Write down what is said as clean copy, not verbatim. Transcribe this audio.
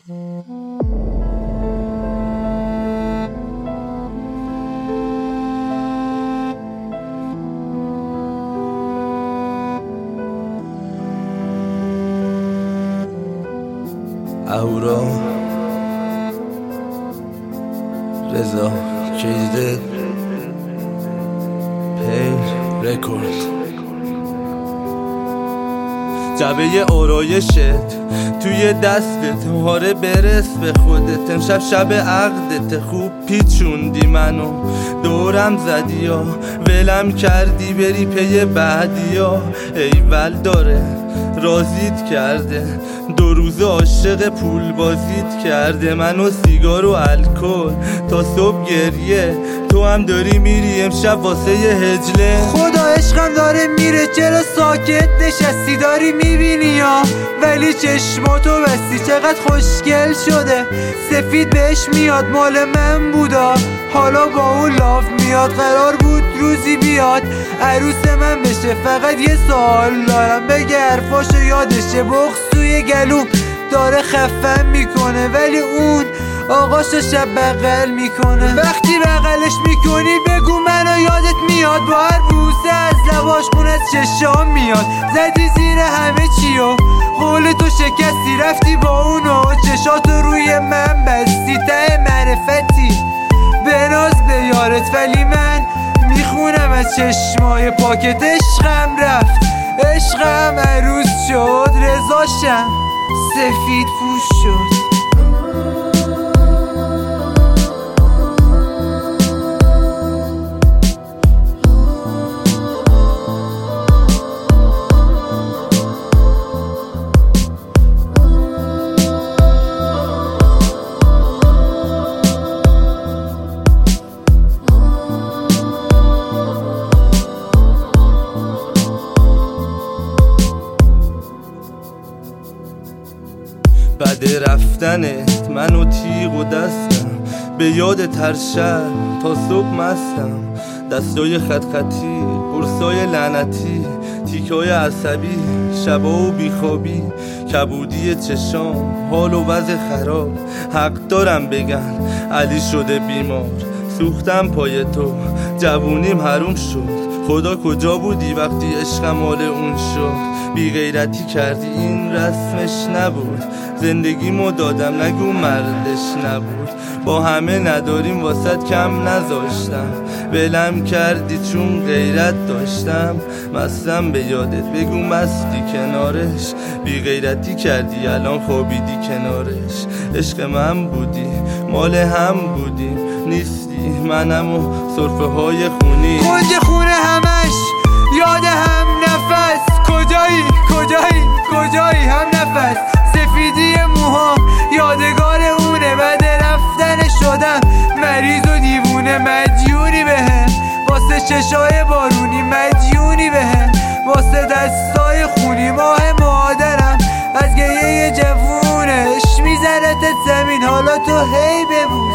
اهورا رضا کیزده پین رکورد. جبه آرایشت توی دستت، هاره برس به خودت. امشب شب عقدت، خوب پیچوندی منو، دورم زدی یا ولم کردی بری پی بعدی یا ایول داره رازید کرده. 2 روز عاشق پول بازید کرده، منو سیگار و الکل تا صبح گریه. تو هم داری میری امشب واسه یه هجله. خدا عشقم داره میره، چرا ساکت نشستی؟ داری میبینی یا ولی چشماتو بستی. چقدر خوشگل شده، سفید بهش میاد، مال من بودا حالا با اون لاف میاد. قرار بود روزی بیاد عروس من بشه، فقط یه سوال دارم، بگه حرفاشو یادشه. بغض توی گلوم داره خفم میکنه، ولی اون آقاشو شب بغل میکنه. وقتی بغلش میکنی بگو منو یادت میاد، با هر بوسه از لباش خون از چشام میاد. زدی زیر همه چیو، قول تو شکستی، رفتی با اونو چشاتو روی من بستی. ته معرفتی به ناز به یارت، ولی من میخونم از چشمای پاکت. عشقم رفت، عشقم عروس شد، رضاشم سفید پوش شد. بعد رفتنت منو تیغ و دستم به یاد هر شب تا صبح مستم. دستای خط خطی، قرصای لعنتی، تیکای عصبی، شبا و بیخوابی، کبودی چشام، حال و وضع خراب. حق دارم بگن علی شده بیمار، سوختم پای تو، جوونیم حروم شد. خدا کجا بودی وقتی عشقم مال اون شد؟ بی غیرتی کردی این رسمش نبود، زندگیمو دادم نگو مردش نبود. با همه نداریم واسط کم نذاشتم، ولم کردی چون غیرت داشتم. مستم به یادت بگو مستی کنارش، بی غیرتی کردی الان خوابیدی کنارش. عشق من بودی مال هم بودیم، نیستی منم و صرفه های خونی. کنج خونه همش یاد هم نفس، کجایی کجایی کجایی هم نفس. سفیدی موها یادگار اونه، بعد رفتن شدم مریض و دیوونه. مدیونی بهم واسه چشای بارونی، مدیونی بهم واسه دستای خونی. ماه مادرم از گریه جوونش میزنتت زمین، حالا تو هی ببون